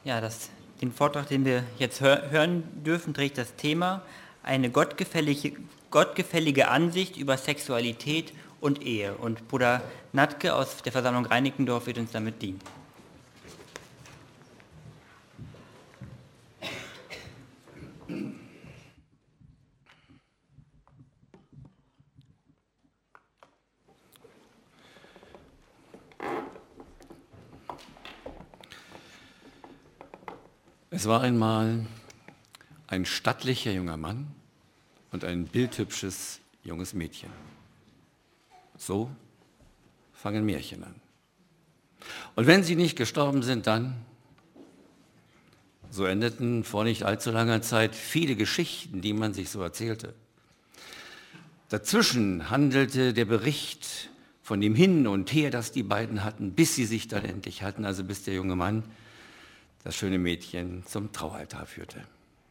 Ja, den Vortrag, den wir jetzt hören dürfen, trägt das Thema eine gottgefällige Ansicht über Sexualität und Ehe. Und Bruder Natke aus der Versammlung Reinickendorf wird uns damit dienen. Es war einmal ein stattlicher junger Mann und ein bildhübsches junges Mädchen. So fangen Märchen an. Und wenn sie nicht gestorben sind, dann, so endeten vor nicht allzu langer Zeit viele Geschichten, die man sich so erzählte. Dazwischen handelte der Bericht von dem Hin und Her, das die beiden hatten, bis sie sich dann endlich hatten, also bis der junge Mann das schöne Mädchen zum Traualtar führte.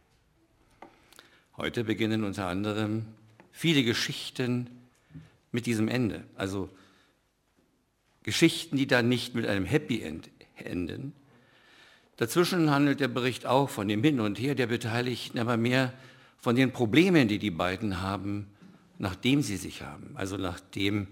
Heute beginnen unter anderem viele Geschichten mit diesem Ende, also Geschichten, die dann nicht mit einem Happy End enden. Dazwischen handelt der Bericht auch von dem Hin und Her der Beteiligten, aber mehr von den Problemen, die die beiden haben, nachdem sie sich haben, also nachdem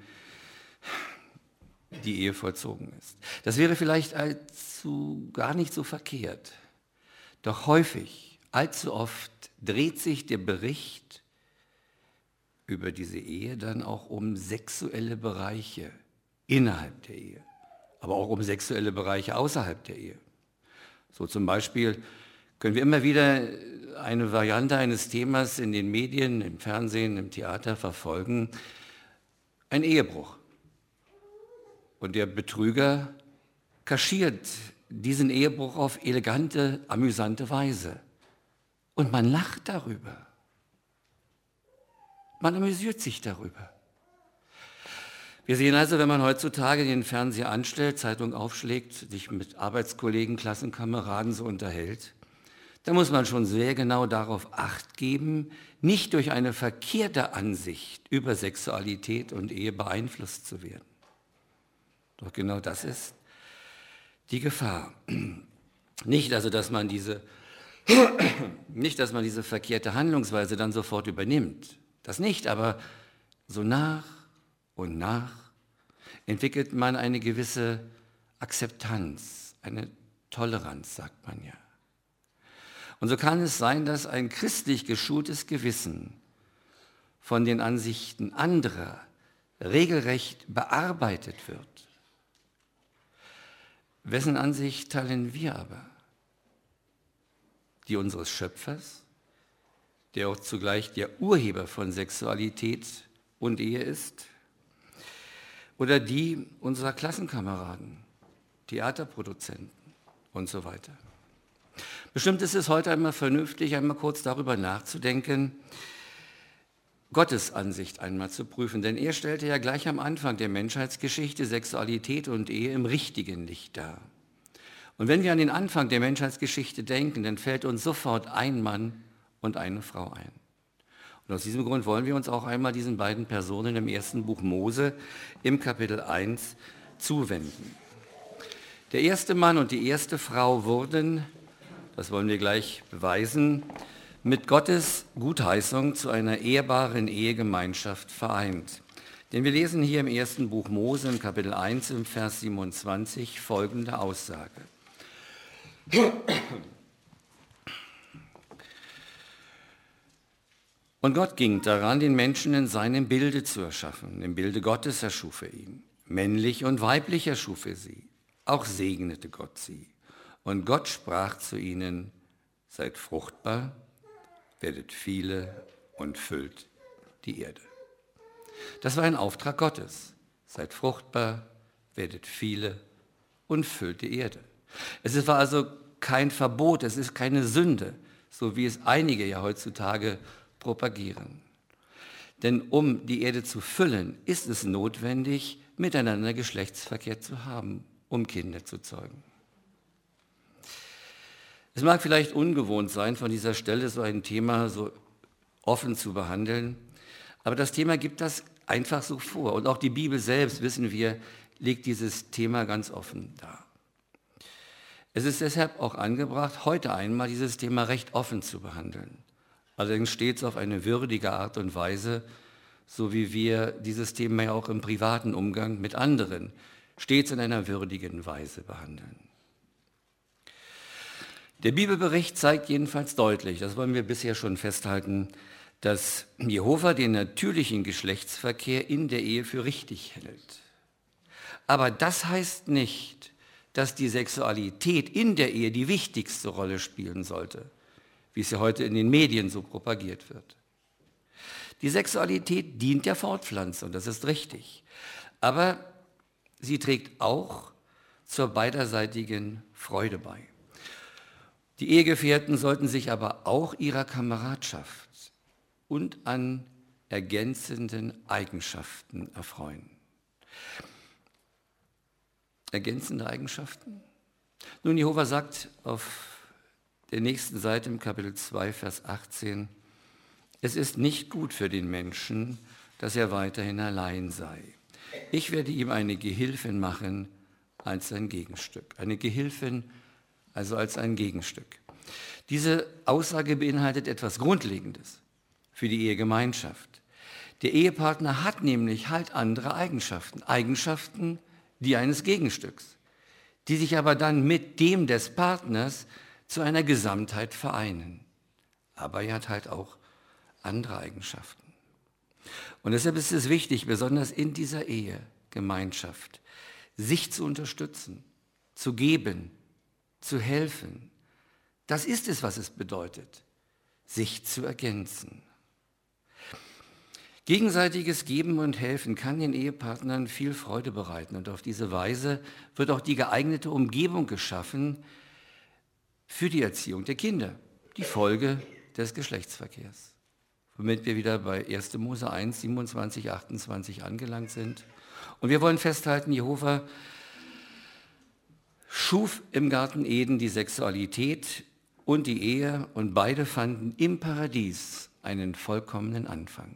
die Ehe vollzogen ist. Das wäre vielleicht gar nicht so verkehrt. Doch häufig, allzu oft dreht sich der Bericht über diese Ehe dann auch um sexuelle Bereiche innerhalb der Ehe, aber auch um sexuelle Bereiche außerhalb der Ehe. So zum Beispiel können wir immer wieder eine Variante eines Themas in den Medien, im Fernsehen, im Theater verfolgen, ein Ehebruch. Und der Betrüger kaschiert diesen Ehebruch auf elegante, amüsante Weise. Und man lacht darüber. Man amüsiert sich darüber. Wir sehen also, wenn man heutzutage den Fernseher anstellt, Zeitung aufschlägt, sich mit Arbeitskollegen, Klassenkameraden so unterhält, da muss man schon sehr genau darauf Acht geben, nicht durch eine verkehrte Ansicht über Sexualität und Ehe beeinflusst zu werden. Doch genau das ist die Gefahr. Nicht also, dass man diese verkehrte Handlungsweise dann sofort übernimmt. Das nicht, aber so nach und nach entwickelt man eine gewisse Akzeptanz, eine Toleranz, sagt man ja. Und so kann es sein, dass ein christlich geschultes Gewissen von den Ansichten anderer regelrecht bearbeitet wird. Wessen Ansicht teilen wir aber? Die unseres Schöpfers, der auch zugleich der Urheber von Sexualität und Ehe ist? Oder die unserer Klassenkameraden, Theaterproduzenten und so weiter? Bestimmt ist es heute einmal vernünftig, einmal kurz darüber nachzudenken, Gottes Ansicht einmal zu prüfen, denn er stellte ja gleich am Anfang der Menschheitsgeschichte Sexualität und Ehe im richtigen Licht dar. Und wenn wir an den Anfang der Menschheitsgeschichte denken, dann fällt uns sofort ein Mann und eine Frau ein. Und aus diesem Grund wollen wir uns auch einmal diesen beiden Personen im ersten Buch Mose im Kapitel 1 zuwenden. Der erste Mann und die erste Frau wurden, das wollen wir gleich beweisen, mit Gottes Gutheißung zu einer ehrbaren Ehegemeinschaft vereint. Denn wir lesen hier im ersten Buch Mose im Kapitel 1 im Vers 27 folgende Aussage. Und Gott ging daran, den Menschen in seinem Bilde zu erschaffen. Im Bilde Gottes erschuf er ihn. Männlich und weiblich erschuf er sie. Auch segnete Gott sie. Und Gott sprach zu ihnen, seid fruchtbar, werdet viele und füllt die Erde. Das war ein Auftrag Gottes. Seid fruchtbar, werdet viele und füllt die Erde. Es war also kein Verbot, es ist keine Sünde, so wie es einige ja heutzutage propagieren. Denn um die Erde zu füllen, ist es notwendig, miteinander Geschlechtsverkehr zu haben, um Kinder zu zeugen. Es mag vielleicht ungewohnt sein, von dieser Stelle so ein Thema so offen zu behandeln, aber das Thema gibt das einfach so vor. Und auch die Bibel selbst, wissen wir, legt dieses Thema ganz offen dar. Es ist deshalb auch angebracht, heute einmal dieses Thema recht offen zu behandeln. Allerdings stets auf eine würdige Art und Weise, so wie wir dieses Thema ja auch im privaten Umgang mit anderen stets in einer würdigen Weise behandeln. Der Bibelbericht zeigt jedenfalls deutlich, das wollen wir bisher schon festhalten, dass Jehova den natürlichen Geschlechtsverkehr in der Ehe für richtig hält. Aber das heißt nicht, dass die Sexualität in der Ehe die wichtigste Rolle spielen sollte, wie es ja heute in den Medien so propagiert wird. Die Sexualität dient der Fortpflanzung, das ist richtig. Aber sie trägt auch zur beiderseitigen Freude bei. Die Ehegefährten sollten sich aber auch ihrer Kameradschaft und an ergänzenden Eigenschaften erfreuen. Ergänzende Eigenschaften? Nun, Jehova sagt auf der nächsten Seite im Kapitel 2, Vers 18, es ist nicht gut für den Menschen, dass er weiterhin allein sei. Ich werde ihm eine Gehilfin machen als ein Gegenstück. Eine Gehilfin, also als ein Gegenstück. Diese Aussage beinhaltet etwas Grundlegendes für die Ehegemeinschaft. Der Ehepartner hat nämlich halt andere Eigenschaften. Eigenschaften, die eines Gegenstücks, die sich aber dann mit dem des Partners zu einer Gesamtheit vereinen. Aber er hat halt auch andere Eigenschaften. Und deshalb ist es wichtig, besonders in dieser Ehegemeinschaft, sich zu unterstützen, zu geben, zu helfen. Das ist es, was es bedeutet, sich zu ergänzen. Gegenseitiges Geben und Helfen kann den Ehepartnern viel Freude bereiten und auf diese Weise wird auch die geeignete Umgebung geschaffen für die Erziehung der Kinder, die Folge des Geschlechtsverkehrs. Womit wir wieder bei 1. Mose 1, 27, 28 angelangt sind. Und wir wollen festhalten, Jehova schuf im Garten Eden die Sexualität und die Ehe und beide fanden im Paradies einen vollkommenen Anfang.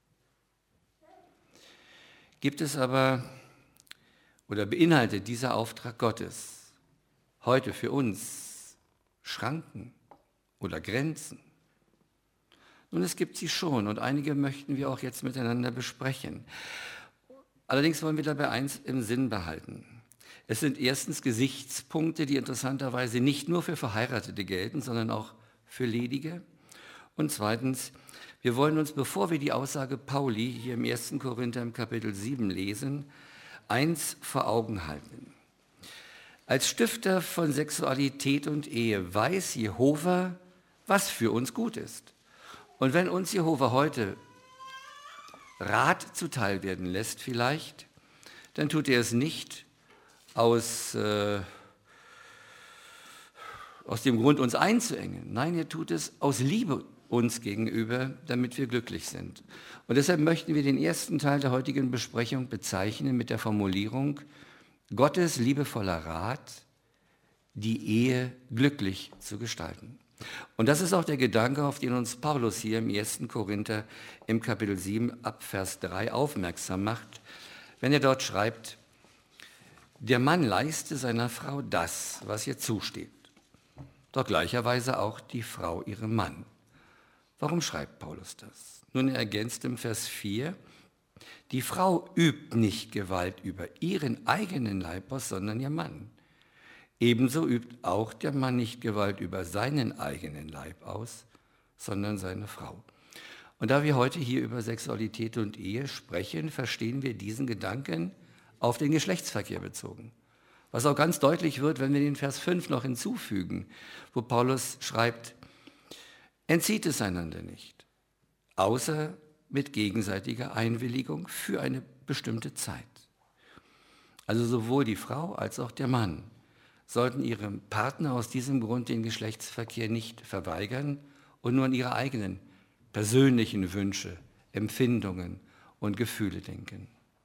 Gibt es aber oder beinhaltet dieser Auftrag Gottes heute für uns Schranken oder Grenzen? Nun, es gibt sie schon und einige möchten wir auch jetzt miteinander besprechen. Allerdings wollen wir dabei eins im Sinn behalten. Es sind erstens Gesichtspunkte, die interessanterweise nicht nur für Verheiratete gelten, sondern auch für Ledige. Und zweitens, wir wollen uns, bevor wir die Aussage Pauli hier im 1. Korinther im Kapitel 7 lesen, eins vor Augen halten. Als Stifter von Sexualität und Ehe weiß Jehova, was für uns gut ist. Und wenn uns Jehova heute Rat zuteil werden lässt vielleicht, dann tut er es nicht aus dem Grund, uns einzuengen. Nein, er tut es aus Liebe uns gegenüber, damit wir glücklich sind. Und deshalb möchten wir den ersten Teil der heutigen Besprechung bezeichnen mit der Formulierung Gottes liebevoller Rat, die Ehe glücklich zu gestalten. Und das ist auch der Gedanke, auf den uns Paulus hier im 1. Korinther im Kapitel 7 ab Vers 3 aufmerksam macht, wenn er dort schreibt, der Mann leiste seiner Frau das, was ihr zusteht, doch gleicherweise auch die Frau ihrem Mann. Warum schreibt Paulus das? Nun, er ergänzt im Vers 4, die Frau übt nicht Gewalt über ihren eigenen Leib aus, sondern ihr Mann. Ebenso übt auch der Mann nicht Gewalt über seinen eigenen Leib aus, sondern seine Frau. Und da wir heute hier über Sexualität und Ehe sprechen, verstehen wir diesen Gedanken auf den Geschlechtsverkehr bezogen. Was auch ganz deutlich wird, wenn wir den Vers 5 noch hinzufügen, wo Paulus schreibt, entzieht es einander nicht, außer mit gegenseitiger Einwilligung für eine bestimmte Zeit. Also sowohl die Frau als auch der Mann sollten ihrem Partner aus diesem Grund den Geschlechtsverkehr nicht verweigern und nur an ihre eigenen persönlichen Wünsche, Empfindungen und Gefühle denken.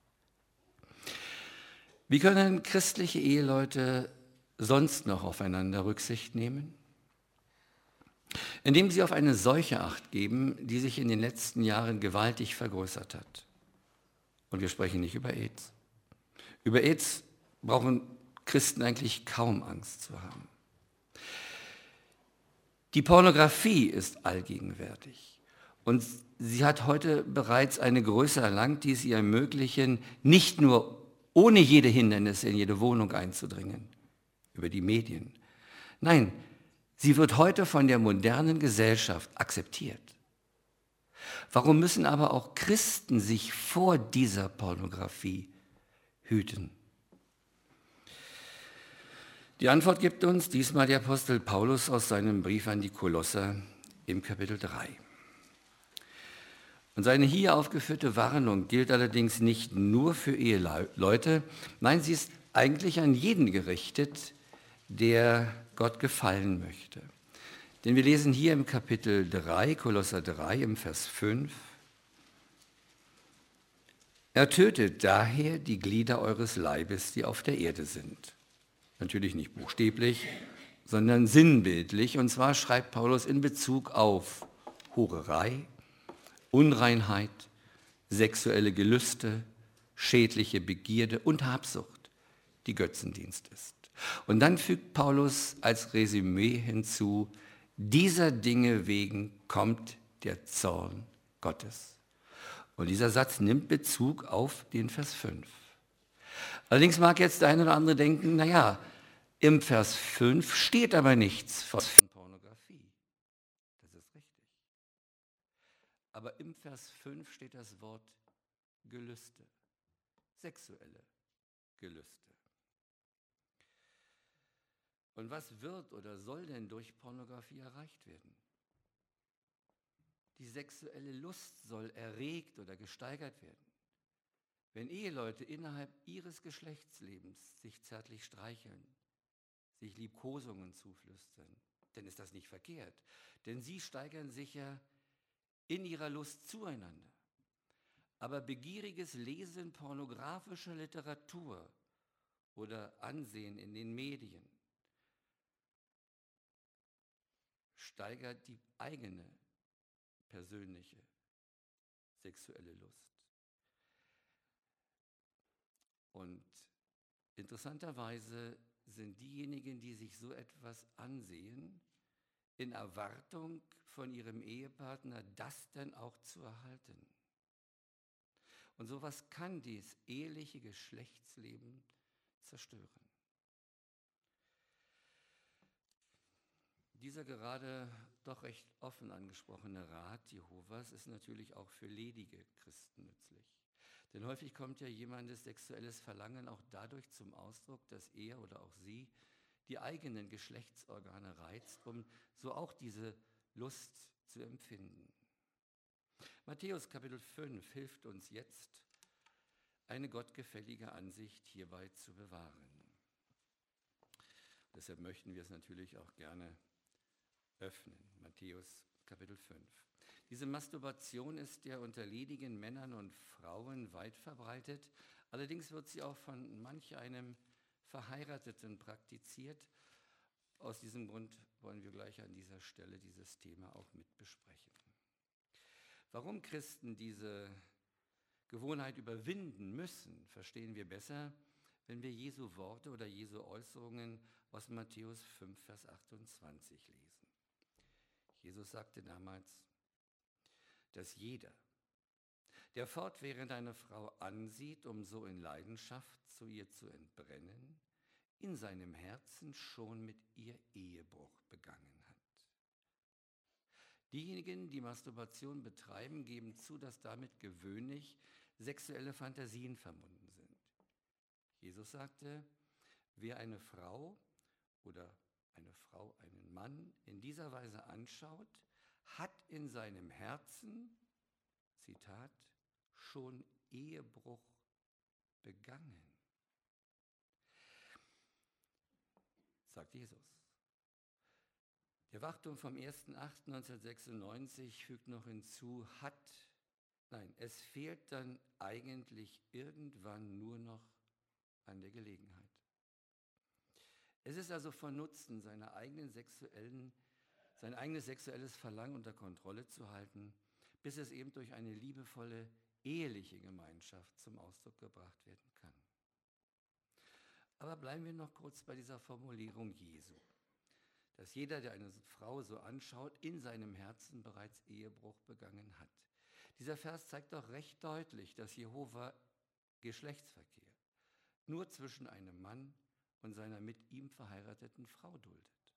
Wie können christliche Eheleute sonst noch aufeinander Rücksicht nehmen? Indem sie auf eine Seuche Acht geben, die sich in den letzten Jahren gewaltig vergrößert hat. Und wir sprechen nicht über AIDS. Über AIDS brauchen Christen eigentlich kaum Angst zu haben. Die Pornografie ist allgegenwärtig und sie hat heute bereits eine Größe erlangt, die es ihr ermöglichen, nicht nur ohne jede Hindernisse in jede Wohnung einzudringen, über die Medien. Nein, sie wird heute von der modernen Gesellschaft akzeptiert. Warum müssen aber auch Christen sich vor dieser Pornografie hüten? Die Antwort gibt uns diesmal der Apostel Paulus aus seinem Brief an die Kolosser im Kapitel 3. Und seine hier aufgeführte Warnung gilt allerdings nicht nur für Eheleute, nein, sie ist eigentlich an jeden gerichtet, der Gott gefallen möchte. Denn wir lesen hier im Kapitel 3, Kolosser 3, im Vers 5, ertötet daher die Glieder eures Leibes, die auf der Erde sind. Natürlich nicht buchstäblich, sondern sinnbildlich. Und zwar schreibt Paulus in Bezug auf Hurerei, Unreinheit, sexuelle Gelüste, schädliche Begierde und Habsucht, die Götzendienst ist. Und dann fügt Paulus als Resümee hinzu, dieser Dinge wegen kommt der Zorn Gottes. Und dieser Satz nimmt Bezug auf den Vers 5. Allerdings mag jetzt der eine oder andere denken, naja, im Vers 5 steht aber nichts von Pornografie. Das ist richtig. Aber im Vers 5 steht das Wort Gelüste, sexuelle Gelüste. Und was wird oder soll denn durch Pornografie erreicht werden? Die sexuelle Lust soll erregt oder gesteigert werden. Wenn Eheleute innerhalb ihres Geschlechtslebens sich zärtlich streicheln, sich Liebkosungen zuflüstern, dann ist das nicht verkehrt. Denn sie steigern sich ja in ihrer Lust zueinander. Aber begieriges Lesen pornografischer Literatur oder Ansehen in den Medien steigert die eigene persönliche sexuelle Lust. Und interessanterweise sind diejenigen, die sich so etwas ansehen, in Erwartung von ihrem Ehepartner, das dann auch zu erhalten. Und sowas kann das eheliche Geschlechtsleben zerstören. Dieser gerade doch recht offen angesprochene Rat Jehovas ist natürlich auch für ledige Christen nützlich. Denn häufig kommt ja jemandes sexuelles Verlangen auch dadurch zum Ausdruck, dass er oder auch sie die eigenen Geschlechtsorgane reizt, um so auch diese Lust zu empfinden. Matthäus Kapitel 5 hilft uns jetzt, eine gottgefällige Ansicht hierbei zu bewahren. Deshalb möchten wir es natürlich auch gerne öffnen. Matthäus Kapitel 5. Diese Masturbation ist ja unter ledigen Männern und Frauen weit verbreitet. Allerdings wird sie auch von manch einem Verheirateten praktiziert. Aus diesem Grund wollen wir gleich an dieser Stelle dieses Thema auch mit besprechen. Warum Christen diese Gewohnheit überwinden müssen, verstehen wir besser, wenn wir Jesu Worte oder Jesu Äußerungen aus Matthäus 5, Vers 28 lesen. Jesus sagte damals, dass jeder, der fortwährend eine Frau ansieht, um so in Leidenschaft zu ihr zu entbrennen, in seinem Herzen schon mit ihr Ehebruch begangen hat. Diejenigen, die Masturbation betreiben, geben zu, dass damit gewöhnlich sexuelle Fantasien verbunden sind. Jesus sagte, wer eine Frau oder einen Mann in dieser Weise anschaut, hat in seinem Herzen, Zitat, schon Ehebruch begangen, sagt Jesus. Der Wachturm vom 1.8.1996 fügt noch hinzu, es fehlt dann eigentlich irgendwann nur noch an der Gelegenheit. Es ist also von Nutzen, sein eigenes sexuelles Verlangen unter Kontrolle zu halten, bis es eben durch eine liebevolle, eheliche Gemeinschaft zum Ausdruck gebracht werden kann. Aber bleiben wir noch kurz bei dieser Formulierung Jesu. dass jeder, der eine Frau so anschaut, in seinem Herzen bereits Ehebruch begangen hat. Dieser Vers zeigt doch recht deutlich, dass Jehova Geschlechtsverkehr nur zwischen einem Mann und seiner mit ihm verheirateten Frau duldet.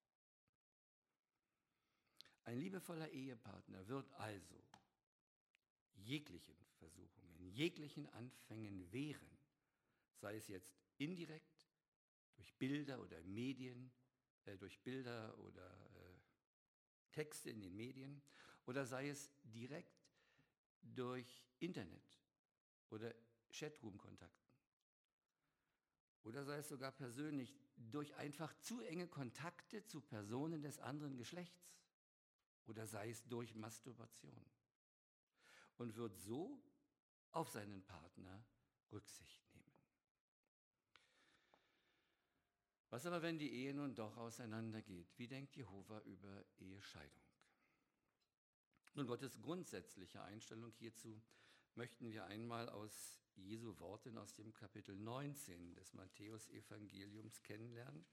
Ein liebevoller Ehepartner wird also jeglichen Versuchungen, jeglichen Anfängen wehren, sei es jetzt indirekt, durch Bilder oder Medien, durch Bilder oder Texte in den Medien, oder sei es direkt durch Internet oder Chatroom-Kontakten, oder sei es sogar persönlich durch einfach zu enge Kontakte zu Personen des anderen Geschlechts, oder sei es durch Masturbation, und wird so auf seinen Partner Rücksicht nehmen. Was aber, wenn die Ehe nun doch auseinandergeht? Wie denkt Jehova über Ehescheidung? Nun, Gottes grundsätzliche Einstellung hierzu möchten wir einmal aus Jesu Worten aus dem Kapitel 19 des Matthäus-Evangeliums kennenlernen.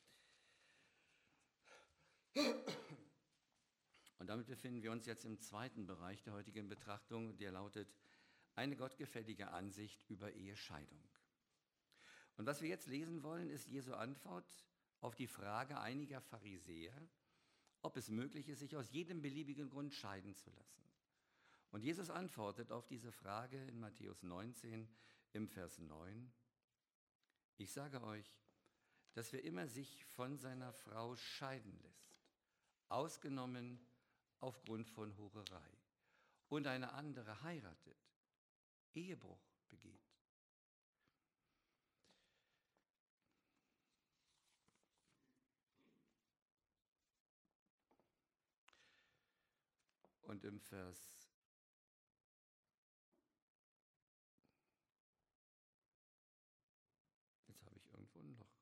Und damit befinden wir uns jetzt im zweiten Bereich der heutigen Betrachtung, der lautet: eine gottgefällige Ansicht über Ehescheidung. Und was wir jetzt lesen wollen, ist Jesu Antwort auf die Frage einiger Pharisäer, ob es möglich ist, sich aus jedem beliebigen Grund scheiden zu lassen. Und Jesus antwortet auf diese Frage in Matthäus 19 im Vers 9: Ich sage euch, dass wer immer sich von seiner Frau scheiden lässt, ausgenommen aufgrund von Hurerei, und eine andere heiratet, Ehebruch begeht. Und im Vers jetzt habe ich irgendwo ein Loch.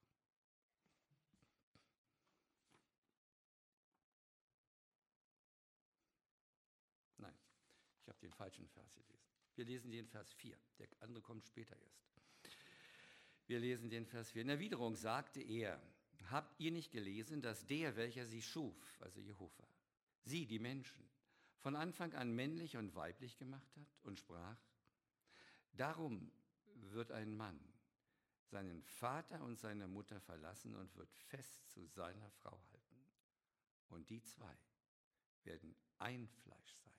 Nein, ich habe den falschen Vers gelesen. Wir lesen den Vers 4, der andere kommt später erst. Wir lesen den Vers 4. In Erwiderung sagte er: Habt ihr nicht gelesen, dass der, welcher sie schuf, also Jehova, sie, die Menschen, von Anfang an männlich und weiblich gemacht hat und sprach: Darum wird ein Mann seinen Vater und seine Mutter verlassen und wird fest zu seiner Frau halten. Und die zwei werden ein Fleisch sein.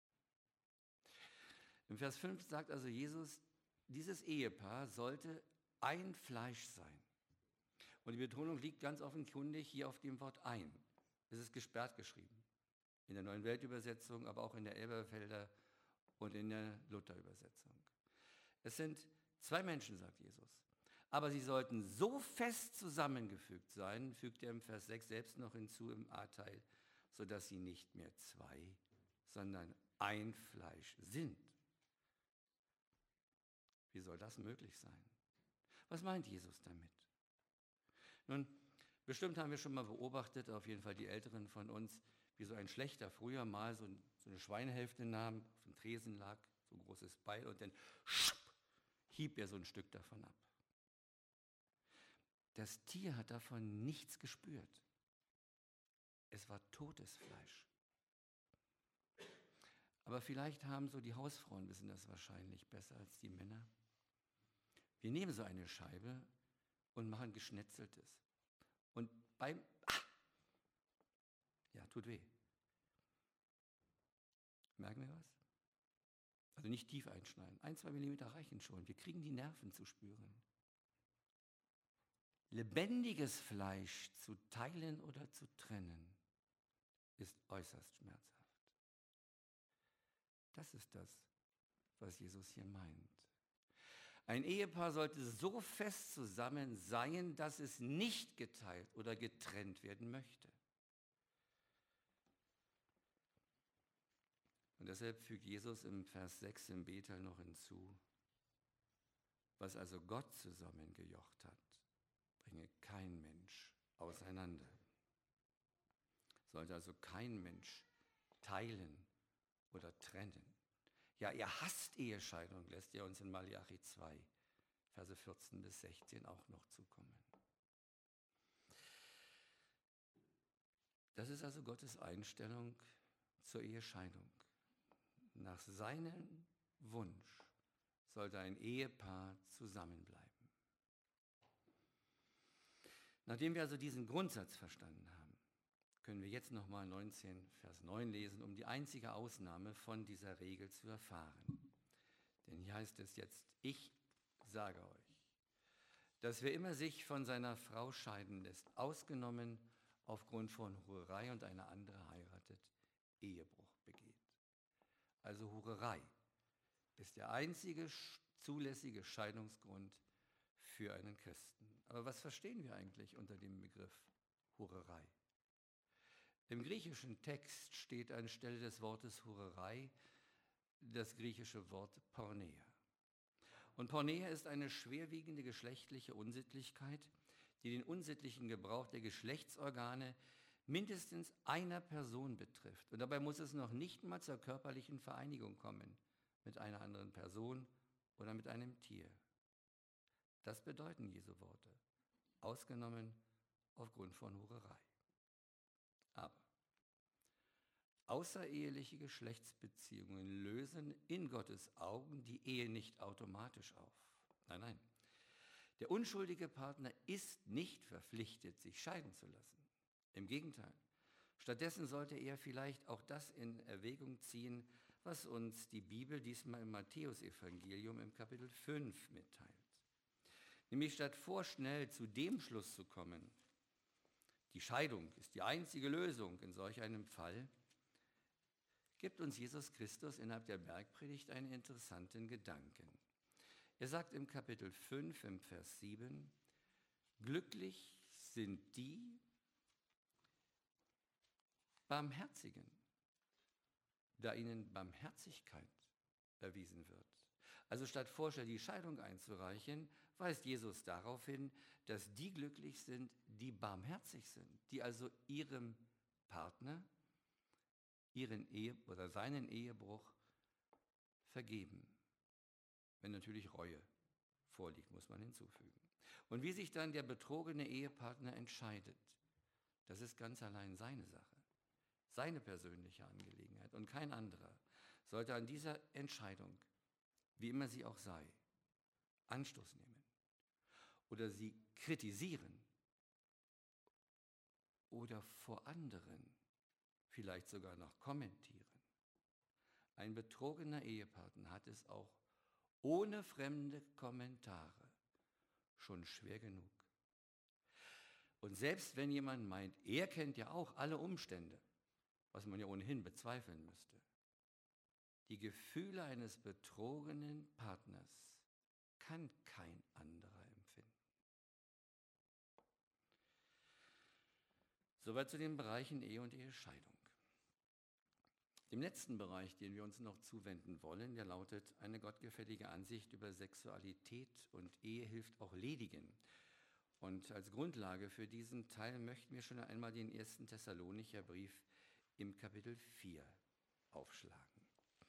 Im Vers 5 sagt also Jesus, dieses Ehepaar sollte ein Fleisch sein. Und die Betonung liegt ganz offenkundig hier auf dem Wort ein. Es ist gesperrt geschrieben. In der Neuen Weltübersetzung, aber auch in der Elberfelder und in der Luther-Übersetzung. Es sind zwei Menschen, sagt Jesus. Aber sie sollten so fest zusammengefügt sein, fügt er im Vers 6 selbst noch hinzu im A-Teil, sodass sie nicht mehr zwei, sondern ein Fleisch sind. Wie soll das möglich sein? Was meint Jesus damit? Nun, bestimmt haben wir schon mal beobachtet, auf jeden Fall die Älteren von uns, wie so ein Schlächter früher mal so eine Schweinehälfte nahm, auf dem Tresen lag, so ein großes Beil, und dann hieb er so ein Stück davon ab. Das Tier hat davon nichts gespürt. Es war totes Fleisch. Aber vielleicht haben so die Hausfrauen, wissen das wahrscheinlich besser als die Männer. Wir nehmen so eine Scheibe und machen Geschnetzeltes. Und beim ja, tut weh. Merken wir was? Also nicht tief einschneiden. 1-2 Millimeter reichen schon. Wir kriegen die Nerven zu spüren. Lebendiges Fleisch zu teilen oder zu trennen, ist äußerst schmerzhaft. Das ist das, was Jesus hier meint. Ein Ehepaar sollte so fest zusammen sein, dass es nicht geteilt oder getrennt werden möchte. Und deshalb fügt Jesus im Vers 6 im Bethel noch hinzu: Was also Gott zusammengejocht hat, bringe kein Mensch auseinander. Sollte also kein Mensch teilen oder trennen. Ja, er hasst Ehescheidung, lässt er uns in Malachi 2, Verse 14 bis 16 auch noch zukommen. Das ist also Gottes Einstellung zur Ehescheidung. Nach seinem Wunsch sollte ein Ehepaar zusammenbleiben. Nachdem wir also diesen Grundsatz verstanden haben, können wir jetzt nochmal 19, Vers 9 lesen, um die einzige Ausnahme von dieser Regel zu erfahren. Denn hier heißt es jetzt, ich sage euch, dass wer immer sich von seiner Frau scheiden lässt, ausgenommen aufgrund von Hurerei und eine andere heiratet, Ehebruch begeht. Also Hurerei ist der einzige zulässige Scheidungsgrund für einen Christen. Aber was verstehen wir eigentlich unter dem Begriff Hurerei? Im griechischen Text steht anstelle des Wortes Hurerei das griechische Wort Porneia. Und Porneia ist eine schwerwiegende geschlechtliche Unsittlichkeit, die den unsittlichen Gebrauch der Geschlechtsorgane mindestens einer Person betrifft. Und dabei muss es noch nicht mal zur körperlichen Vereinigung kommen mit einer anderen Person oder mit einem Tier. Das bedeuten Jesu Worte, ausgenommen aufgrund von Hurerei. Aber außereheliche Geschlechtsbeziehungen lösen in Gottes Augen die Ehe nicht automatisch auf. Nein, nein. Der unschuldige Partner ist nicht verpflichtet, sich scheiden zu lassen. Im Gegenteil. Stattdessen sollte er vielleicht auch das in Erwägung ziehen, was uns die Bibel diesmal im Matthäusevangelium im Kapitel 5 mitteilt. Nämlich statt vorschnell zu dem Schluss zu kommen, die Scheidung ist die einzige Lösung in solch einem Fall, gibt uns Jesus Christus innerhalb der Bergpredigt einen interessanten Gedanken. Er sagt im Kapitel 5, im Vers 7, glücklich sind die Barmherzigen, da ihnen Barmherzigkeit erwiesen wird. Also statt vorschnell die Scheidung einzureichen, weist Jesus darauf hin, dass die glücklich sind, die barmherzig sind, die also ihrem Partner seinen Ehebruch vergeben. Wenn natürlich Reue vorliegt, muss man hinzufügen. Und wie sich dann der betrogene Ehepartner entscheidet, das ist ganz allein seine Sache, seine persönliche Angelegenheit und kein anderer sollte an dieser Entscheidung, wie immer sie auch sei, Anstoß nehmen oder sie kritisieren oder vor anderen vielleicht sogar noch kommentieren. Ein betrogener Ehepartner hat es auch ohne fremde Kommentare schon schwer genug. Und selbst wenn jemand meint, er kennt ja auch alle Umstände, was man ja ohnehin bezweifeln müsste, die Gefühle eines betrogenen Partners kann kein anderer empfinden. Soweit zu den Bereichen Ehe und Ehescheidung. Dem letzten Bereich, den wir uns noch zuwenden wollen, der lautet eine gottgefällige Ansicht über Sexualität und Ehe hilft auch Ledigen. Und als Grundlage für diesen Teil möchten wir schon einmal den 1. Thessalonicher Brief im Kapitel 4 aufschlagen.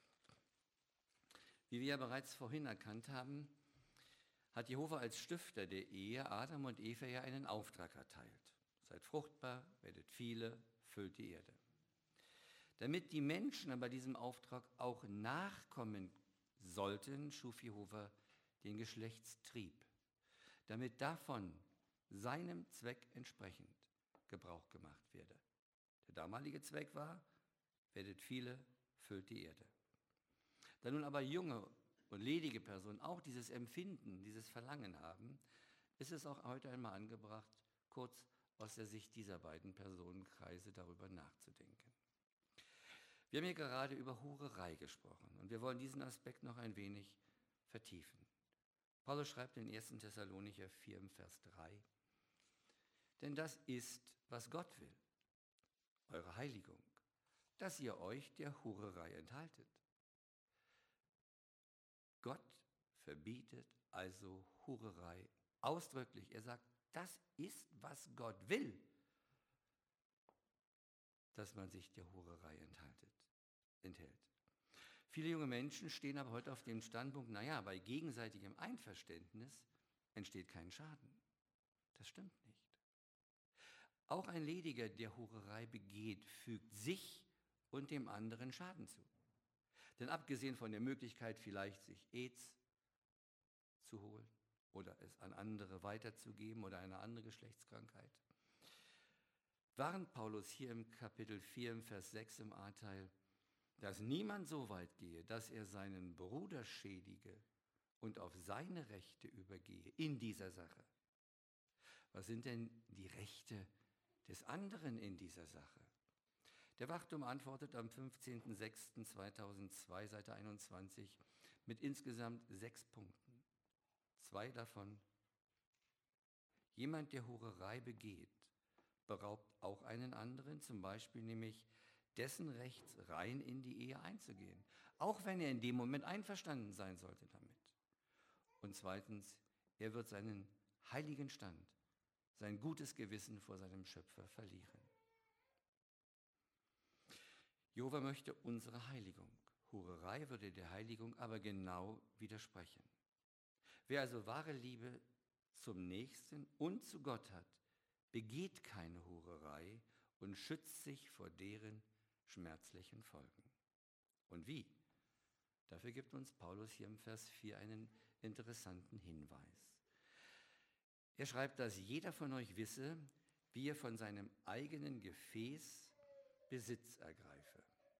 Wie wir ja bereits vorhin erkannt haben, hat Jehova als Stifter der Ehe Adam und Eva ja einen Auftrag erteilt. Seid fruchtbar, werdet viele, füllt die Erde. Damit die Menschen aber diesem Auftrag auch nachkommen sollten, schuf Jehova den Geschlechtstrieb, damit davon seinem Zweck entsprechend Gebrauch gemacht werde. Der damalige Zweck war, werdet viele, füllt die Erde. Da nun aber junge und ledige Personen auch dieses Empfinden, dieses Verlangen haben, ist es auch heute einmal angebracht, kurz aus der Sicht dieser beiden Personenkreise darüber nachzudenken. Wir haben hier gerade über Hurerei gesprochen und wir wollen diesen Aspekt noch ein wenig vertiefen. Paulus schreibt in 1. Thessalonicher 4, Vers 3, denn das ist, was Gott will, eure Heiligung, dass ihr euch der Hurerei enthaltet. Gott verbietet also Hurerei ausdrücklich. Er sagt, das ist, was Gott will, dass man sich der Hurerei enthält. Viele junge Menschen stehen aber heute auf dem Standpunkt, naja, bei gegenseitigem Einverständnis entsteht kein Schaden. Das stimmt nicht. Auch ein Lediger, der Hurerei begeht, fügt sich und dem anderen Schaden zu. Denn abgesehen von der Möglichkeit, vielleicht sich AIDS zu holen oder es an andere weiterzugeben oder eine andere Geschlechtskrankheit, warnt Paulus hier im Kapitel 4, im Vers 6 im A-Teil, dass niemand so weit gehe, dass er seinen Bruder schädige und auf seine Rechte übergehe in dieser Sache. Was sind denn die Rechte des anderen in dieser Sache? Der Wachturm antwortet am 15.06.2002, Seite 21, mit insgesamt 6 Punkten. 2 davon: Jemand, der Hurerei begeht, beraubt auch einen anderen, zum Beispiel nämlich dessen Rechts, rein in die Ehe einzugehen, auch wenn er in dem Moment einverstanden sein sollte damit. Und zweitens, er wird seinen heiligen Stand, sein gutes Gewissen vor seinem Schöpfer verlieren. Jehova möchte unsere Heiligung. Hurerei würde der Heiligung aber genau widersprechen. Wer also wahre Liebe zum Nächsten und zu Gott hat, begeht keine Hurerei und schützt sich vor deren schmerzlichen Folgen. Und wie? Dafür gibt uns Paulus hier im Vers 4 einen interessanten Hinweis. Er schreibt, dass jeder von euch wisse, wie er von seinem eigenen Gefäß Besitz ergreife.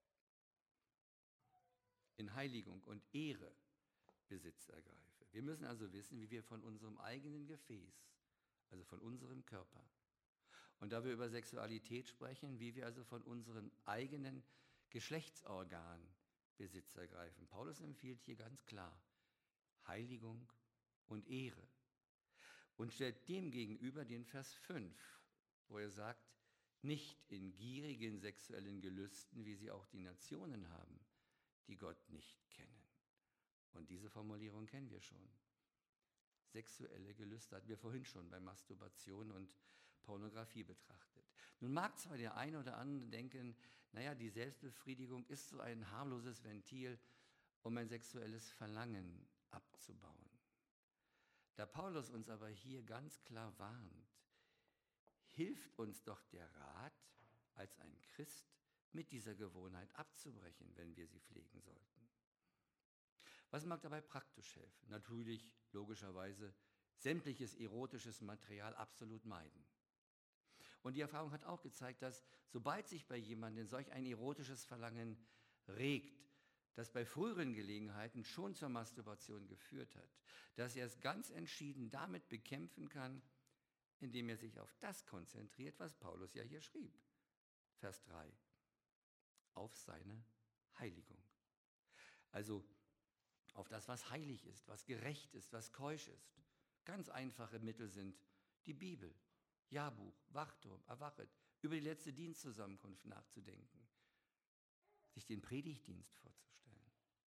In Heiligung und Ehre Besitz ergreife. Wir müssen also wissen, wie wir von unserem eigenen Gefäß, also von unserem Körper, und da wir über Sexualität sprechen, wie wir also von unserem eigenen Geschlechtsorgan Besitz ergreifen. Paulus empfiehlt hier ganz klar Heiligung und Ehre und stellt dem gegenüber den Vers 5, wo er sagt, nicht in gierigen sexuellen Gelüsten, wie sie auch die Nationen haben, die Gott nicht kennen. Und diese Formulierung kennen wir schon. Sexuelle Gelüste hatten wir vorhin schon bei Masturbation und Pornografie betrachtet. Nun mag zwar der eine oder andere denken, naja, die Selbstbefriedigung ist so ein harmloses Ventil, um ein sexuelles Verlangen abzubauen. Da Paulus uns aber hier ganz klar warnt, hilft uns doch der Rat, als ein Christ mit dieser Gewohnheit abzubrechen, wenn wir sie pflegen sollten. Was mag dabei praktisch helfen? Natürlich, logischerweise, sämtliches erotisches Material absolut meiden. Und die Erfahrung hat auch gezeigt, dass sobald sich bei jemandem solch ein erotisches Verlangen regt, das bei früheren Gelegenheiten schon zur Masturbation geführt hat, dass er es ganz entschieden damit bekämpfen kann, indem er sich auf das konzentriert, was Paulus ja hier schrieb. Vers 3. Auf seine Heiligung. Also auf das, was heilig ist, was gerecht ist, was keusch ist. Ganz einfache Mittel sind die Bibel, Jahrbuch, Wachturm, Erwachet, über die letzte Dienstzusammenkunft nachzudenken, sich den Predigtdienst vorzustellen.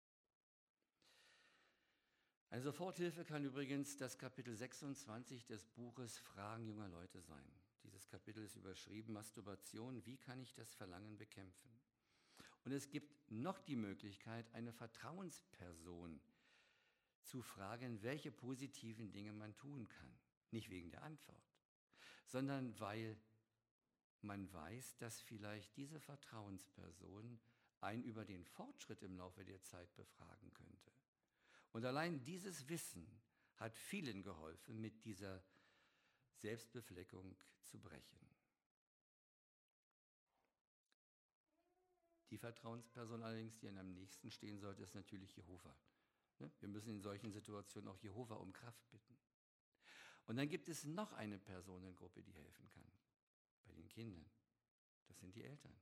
Eine Soforthilfe kann übrigens das Kapitel 26 des Buches Fragen junger Leute sein. Dieses Kapitel ist überschrieben Masturbation, wie kann ich das Verlangen bekämpfen? Und es gibt noch die Möglichkeit, eine Vertrauensperson zu fragen, welche positiven Dinge man tun kann. Nicht wegen der Antwort, sondern weil man weiß, dass vielleicht diese Vertrauensperson einen über den Fortschritt im Laufe der Zeit befragen könnte. Und allein dieses Wissen hat vielen geholfen, mit dieser Selbstbefleckung zu brechen. Die Vertrauensperson allerdings, die einem am nächsten stehen sollte, ist natürlich Jehova. Wir müssen in solchen Situationen auch Jehova um Kraft bitten. Und dann gibt es noch eine Personengruppe, die helfen kann. Bei den Kindern. Das sind die Eltern.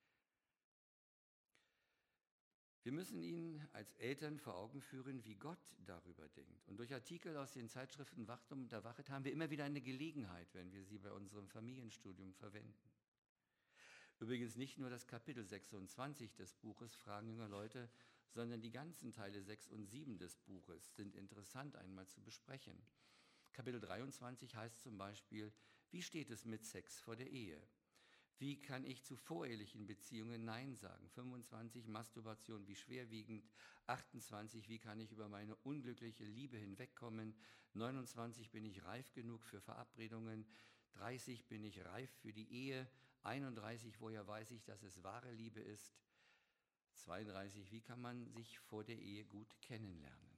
Wir müssen ihnen als Eltern vor Augen führen, wie Gott darüber denkt. Und durch Artikel aus den Zeitschriften Wachturm und Erwachet haben wir immer wieder eine Gelegenheit, wenn wir sie bei unserem Familienstudium verwenden. Übrigens nicht nur das Kapitel 26 des Buches Fragen junger Leute, sondern die ganzen Teile 6 und 7 des Buches sind interessant einmal zu besprechen. Kapitel 23 heißt zum Beispiel, wie steht es mit Sex vor der Ehe? Wie kann ich zu vorehelichen Beziehungen Nein sagen? 25, Masturbation, wie schwerwiegend. 28, wie kann ich über meine unglückliche Liebe hinwegkommen? 29, bin ich reif genug für Verabredungen? 30 bin ich reif für die Ehe, 31, woher weiß ich, dass es wahre Liebe ist, 32, wie kann man sich vor der Ehe gut kennenlernen?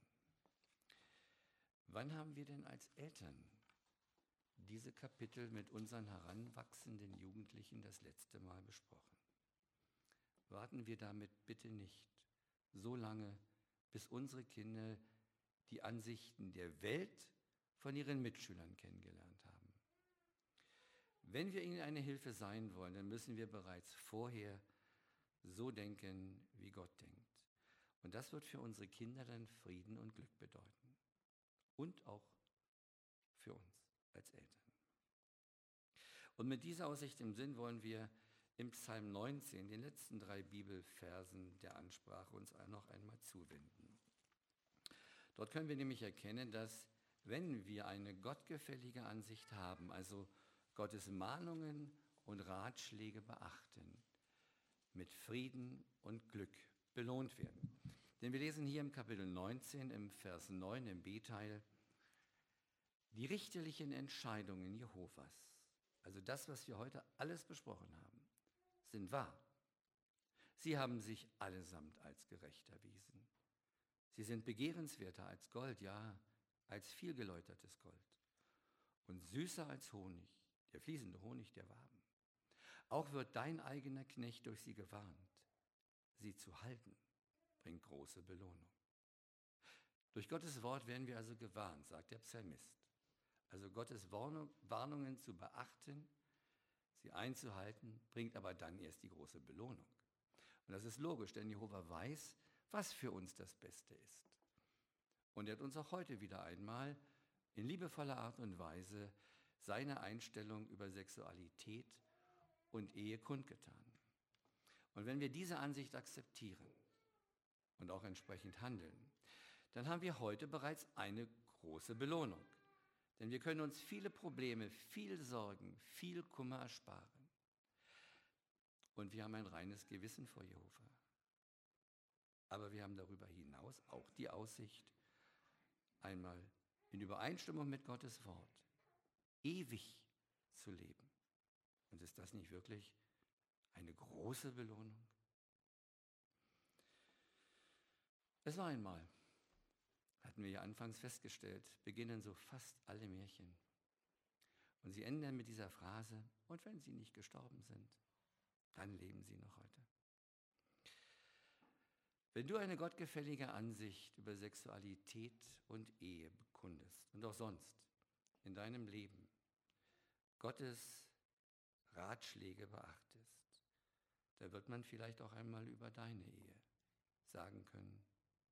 Wann haben wir denn als Eltern diese Kapitel mit unseren heranwachsenden Jugendlichen das letzte Mal besprochen? Warten wir damit bitte nicht so lange, bis unsere Kinder die Ansichten der Welt von ihren Mitschülern kennengelernt haben. Wenn wir ihnen eine Hilfe sein wollen, dann müssen wir bereits vorher so denken, wie Gott denkt. Und das wird für unsere Kinder dann Frieden und Glück bedeuten. Und auch für uns als Eltern. Und mit dieser Aussicht im Sinn wollen wir im Psalm 19, den letzten 3 Bibelversen der Ansprache, uns noch einmal zuwenden. Dort können wir nämlich erkennen, dass wenn wir eine gottgefällige Ansicht haben, also Gottes Mahnungen und Ratschläge beachten, mit Frieden und Glück belohnt werden. Denn wir lesen hier im Kapitel 19, im Vers 9, im B-Teil, die richterlichen Entscheidungen Jehovas, also das, was wir heute alles besprochen haben, sind wahr. Sie haben sich allesamt als gerecht erwiesen. Sie sind begehrenswerter als Gold, ja, als viel geläutertes Gold. Und süßer als Honig, der fließende Honig der Waben. Auch wird dein eigener Knecht durch sie gewarnt. Sie zu halten, bringt große Belohnung. Durch Gottes Wort werden wir also gewarnt, sagt der Psalmist. Also Gottes Warnungen zu beachten, sie einzuhalten, bringt aber dann erst die große Belohnung. Und das ist logisch, denn Jehova weiß, was für uns das Beste ist. Und er hat uns auch heute wieder einmal in liebevoller Art und Weise seine Einstellung über Sexualität und Ehe kundgetan. Und wenn wir diese Ansicht akzeptieren und auch entsprechend handeln, dann haben wir heute bereits eine große Belohnung. Denn wir können uns viele Probleme, viel Sorgen, viel Kummer ersparen. Und wir haben ein reines Gewissen vor Jehova. Aber wir haben darüber hinaus auch die Aussicht, einmal in Übereinstimmung mit Gottes Wort ewig zu leben. Und ist das nicht wirklich eine große Belohnung? Es war einmal, hatten wir ja anfangs festgestellt, beginnen so fast alle Märchen. Und sie enden dann mit dieser Phrase, und wenn sie nicht gestorben sind, dann leben sie noch heute. Wenn du eine gottgefällige Ansicht über Sexualität und Ehe bekundest und auch sonst in deinem Leben Gottes Ratschläge beachtest, da wird man vielleicht auch einmal über deine Ehe sagen können.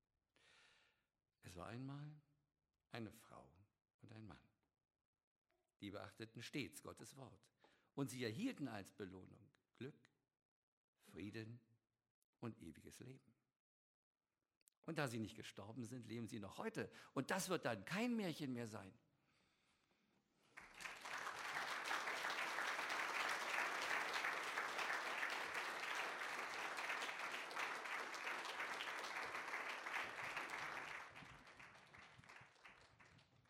Es war einmal eine Frau und ein Mann. Die beachteten stets Gottes Wort. Und sie erhielten als Belohnung Glück, Frieden und ewiges Leben. Und da sie nicht gestorben sind, leben sie noch heute. Und das wird dann kein Märchen mehr sein,